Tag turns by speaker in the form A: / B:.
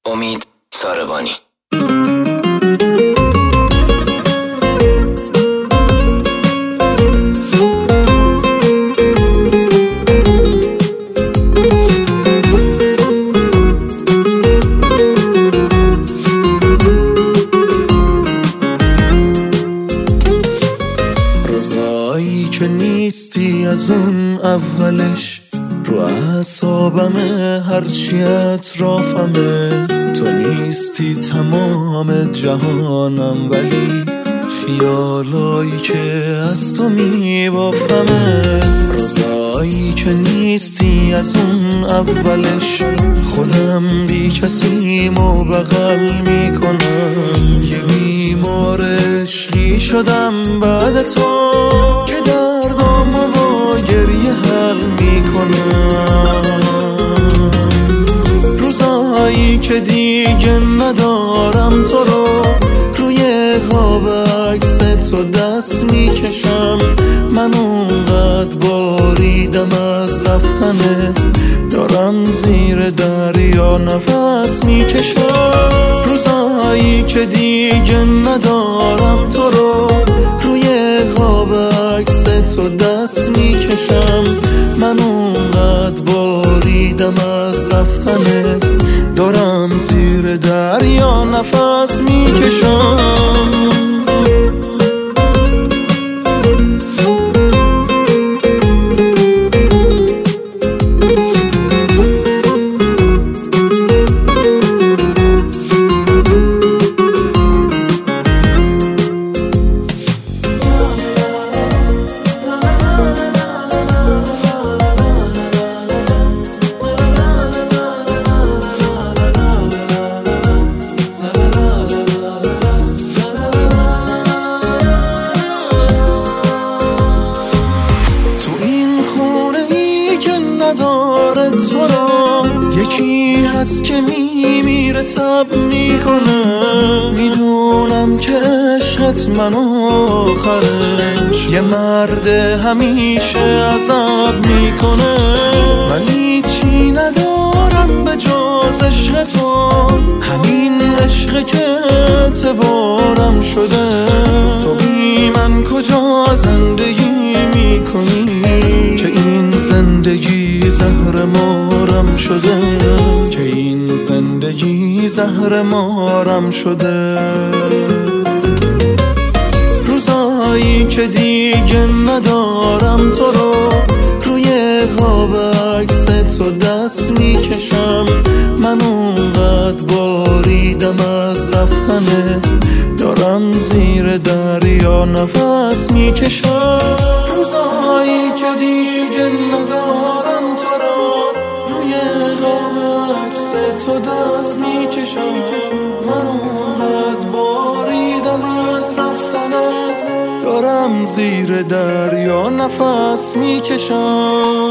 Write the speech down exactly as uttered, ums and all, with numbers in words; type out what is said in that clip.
A: امید ساربانی.
B: روزایی که نیستی از اون اولش، رو اعصابمه هرچی اطرافمه. تو نیستی تمام جهانم، ولی خیالایی که از تو میبافمه. روزایی که نیستی از اون اولش، خودم بی کسیم و بغل میکنم. یه بیمار عشقی شدم بعد تو، که دردامو با گریه حل میکنم. روزایی که دیگه ندارم تو رو، روی قاب عکس تو دست میکشم. من اونقدر باریدم از رفتنت، دارم زیر دریا نفس میکشم. روزایی که دیگه ندارم تو رو، روی قاب عکس تو دست میکشم. من اونقدر باریدم از رفتنت، دارم زیر دریا نفس میکشم. نداره تو رو یکی هست که میمیره تب میکنه. میدونم که عشقت من آخرش، یه مرد همیشه عذاب میکنه. من هیچی ندارم به جز عشق تو، همین عشق که اعتبارم شده. تو بی من کجا زندگی میکنی، که این زندگی زهر مارم شده، که این زندگی زهر مارم شده. روزایی که دیگه ندارم تو رو، روی قاب عکس تو دست میکشم. من اونقدر باریدم از رفتنت، دارم زیر دریا نفس میکشم. روزایی که دیگه ندارم تو رو، روی قاب عکس تو دست میکشم. من اونقدر باریدم از رفتنت، دارم زیر دریا نفس میکشم.